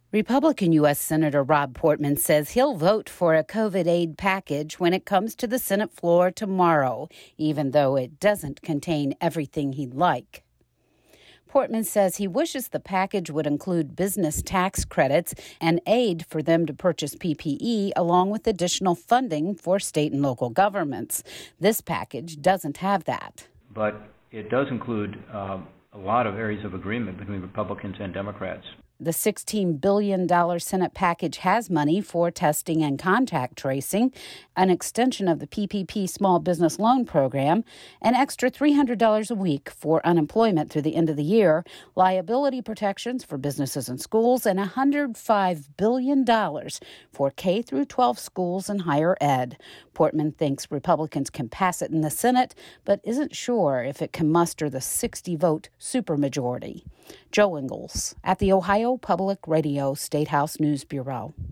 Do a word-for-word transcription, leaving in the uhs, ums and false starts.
Republican U S. Senator Rob Portman says he'll vote for a COVID aid package when it comes to the Senate floor tomorrow, even though it doesn't contain everything he'd like. Portman says he wishes the package would include business tax credits and aid for them to purchase P P E, along with additional funding for state and local governments. This package doesn't have that. But it does include um, a lot of areas of agreement between Republicans and Democrats. The sixteen billion dollars Senate package has money for testing and contact tracing, an extension of the P P P small business loan program, an extra three hundred dollars a week for unemployment through the end of the year, liability protections for businesses and schools, and one hundred five billion dollars for K through twelve schools and higher ed. Portman thinks Republicans can pass it in the Senate, but isn't sure if it can muster the sixty-vote supermajority. Joe Ingles at the Ohio Public Radio State House News Bureau.